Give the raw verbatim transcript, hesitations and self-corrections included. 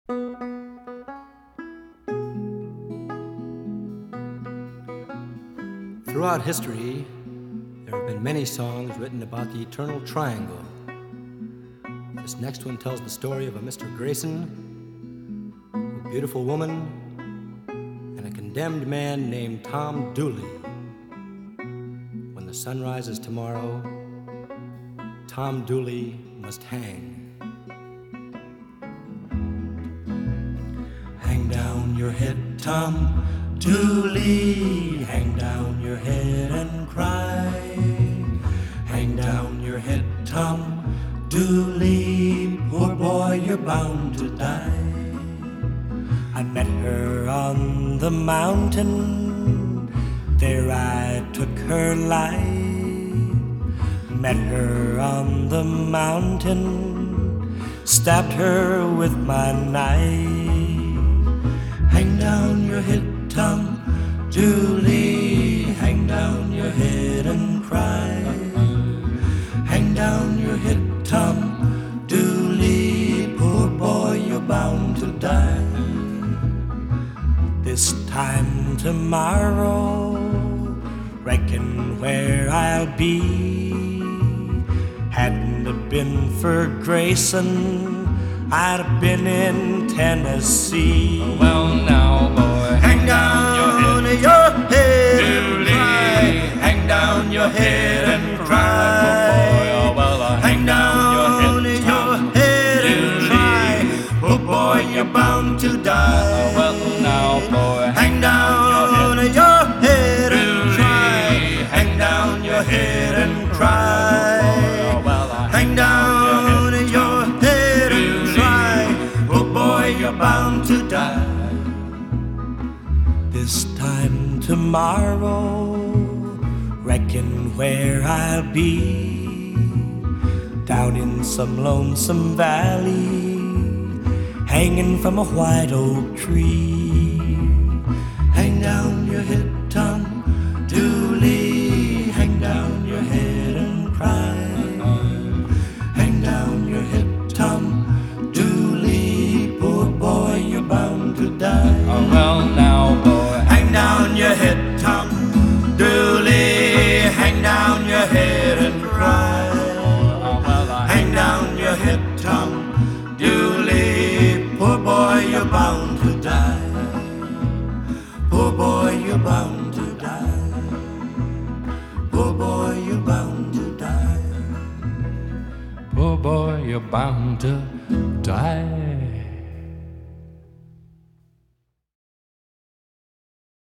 Throughout history, there have been many songs written about the eternal triangle. This next one tells the story of a Mister Grayson, a beautiful woman, and a condemned man named Tom Dooley. When the sun rises tomorrow, Tom Dooley must hang. Hang down your head, Tom Dooley, hang down your head and cry. Hang down your head, Tom Dooley, poor boy, you're bound to die. I met her on the mountain, there I took her life. Met her on the mountain, stabbed her with my knife. Hang down your head, Tom Dooley, hang down your head and cry. Hang down your head, Tom Dooley, poor boy, you're bound to die. This time tomorrow, reckon where I'll be. Hadn't it been for Grayson, I'd have been in Tennessee. Oh, well now, boy, hang down your head, your head Dooley. And cry. Hang down your head and cry. Oh, well, uh, hang down your head, your head and cry. Oh boy, you're bound to die. Oh, well now, boy, hang down your head, your head and cry. Hang down your head and cry. Oh, well, uh, hang down your head and cry. Oh boy, you're bound to die. This time tomorrow, reckon where I'll be. Down in some lonesome valley, hanging from a white oak tree. Hang down your head, Tom Dooley, hang down your head and cry. Hang down your head, Tom Dooley, poor boy, you're bound to die. oh, well now, boy, hang down your head, Tom Dooley, hang down your head and cry. oh, well, uh, Hang down your head, Tom Dooley, poor boy, you're bound to die. Poor boy, you're bound to die. Poor boy, you're bound to die. poor boy, you're bound to die.